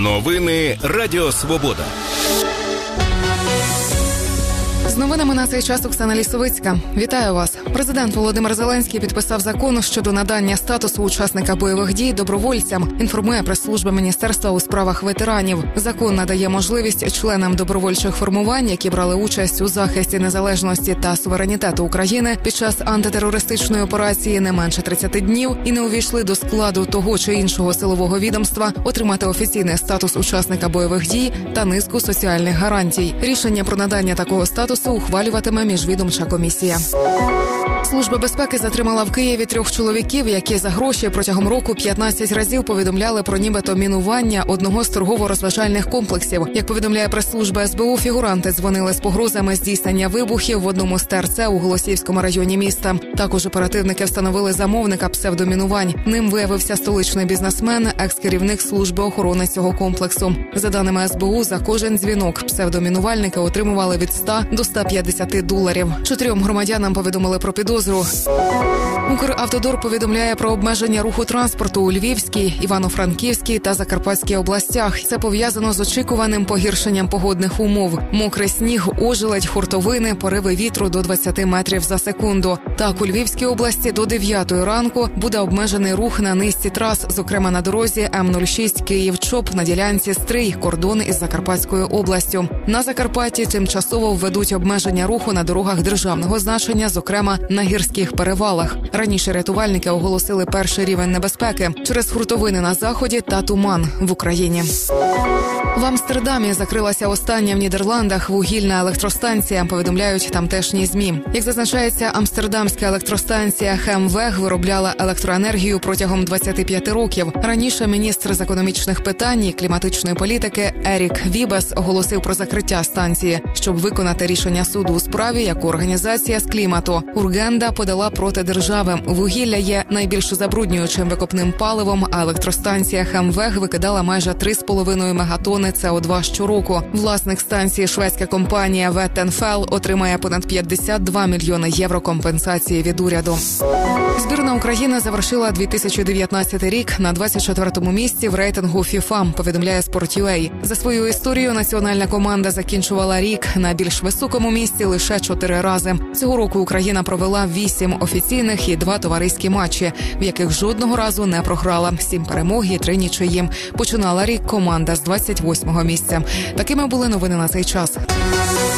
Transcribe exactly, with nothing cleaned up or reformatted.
Новини Радіо Свобода. З новинами на цей час Оксана Лісовицька. Вітаю вас. Президент Володимир Зеленський підписав закон щодо надання статусу учасника бойових дій добровольцям, інформує прес-служба Міністерства у справах ветеранів. Закон надає можливість членам добровольчих формувань, які брали участь у захисті незалежності та суверенітету України під час антитерористичної операції не менше тридцяти днів і не увійшли до складу того чи іншого силового відомства, отримати офіційний статус учасника бойових дій та низку соціальних гарантій. Рішення про надання такого статусу ухвалюватиме міжвідомча комісія. Служба безпеки затримала в Києві трьох чоловіків, які за гроші протягом року п'ятнадцять разів повідомляли про нібито мінування одного з торгово-розважальних комплексів. Як повідомляє прес-служба ес бе у, фігуранти дзвонили з погрозами здійснення вибухів в одному з те ер це у Голосіївському районі міста. Також оперативники встановили замовника псевдомінувань. Ним виявився столичний бізнесмен, екс-керівник служби охорони цього комплексу. За даними ес бе у, за кожен дзвінок псевдомінувальники отримували від ста до ста п'ятдесяти доларів. Чотирьом громадянам повідомили про підозру. Укравтодор повідомляє про обмеження руху транспорту у Львівській, Івано-Франківській та Закарпатській областях. Це пов'язано з очікуваним погіршенням погодних умов. Мокрий сніг, ожеледь, хуртовини, пориви вітру до двадцяти метрів за секунду. Так, у Львівській області до дев'ятої ранку буде обмежений рух на низці трас, зокрема на дорозі ем нуль шість Київ-Чоп на ділянці Стрий, кордон із Закарпатською областю. На Закарпатті тимчасово введуть обмеження руху на дорогах державного значення, зокрема на гірських перевалах. Раніше рятувальники оголосили перший рівень небезпеки через хуртовини на заході та туман в Україні. В Амстердамі закрилася остання в Нідерландах вугільна електростанція, повідомляють тамтешні ЗМІ. Як зазначається, амстердамська електростанція Хемвег виробляла електроенергію протягом двадцяти п'яти років. Раніше міністр з економічних питань і кліматичної політики Ерік Вібес оголосив про закриття станції, щоб виконати рішення суду у справі, яку організація з клімату Ургенда подала проти держави. Вугілля є найбільш забруднюючим викопним паливом, а електростанція Хемвег викидала майже три з половиною мегатони це о два щороку. Власник станції, шведська компанія Vattenfall, отримає понад п'ятдесят два мільйони євро компенсації від уряду. Збірна України завершила дві тисячі дев'ятнадцятий рік на двадцять четвертому місці в рейтингу фіфа, повідомляє Sport.ua. За свою історію національна команда закінчувала рік на більш високому місці лише чотири рази. Цього року Україна провела вісім офіційних і два товариські матчі, в яких жодного разу не програла. Сім перемог і три нічиї. Починала рік команда з двадцять восьмого місця. Такими були новини на цей час.